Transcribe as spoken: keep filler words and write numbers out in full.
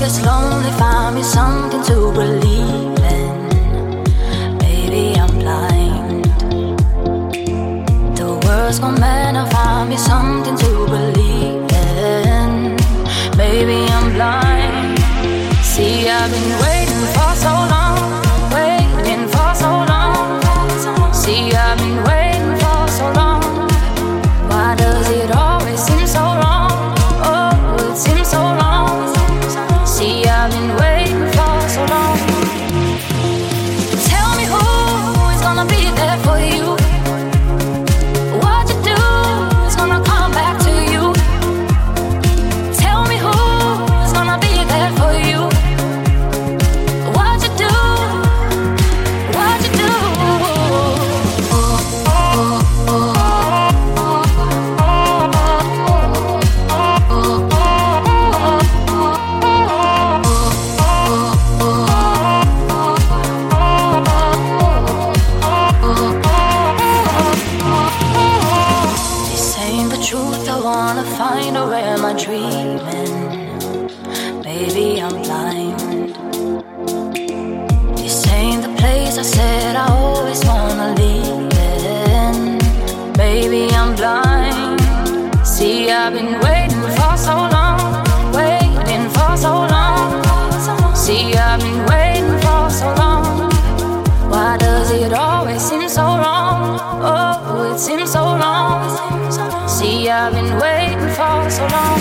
gets lonely, find me something to believe in. Maybe I'm blind. The world's gone mad, now find me something to believe in. Maybe I'm blind. See, I've been waiting for so long, waiting for so long. See, I've been waiting for so long. Why does it always seem so long? Oh, it seems so long. See, I've been waiting for so long. Tell me who is gonna be there for you. What you do is gonna come back to you. Tell me who is gonna be there for you. What you do, what you do. Find or am I dreaming? Maybe I'm blind. This ain't the place I said I always wanna live in. Maybe I'm blind. See, I've been waiting for so long, waiting for so long. See, I've been waiting for so long. Why does it always seem so wrong? Oh, it seems so long. See, I've been waiting for so long.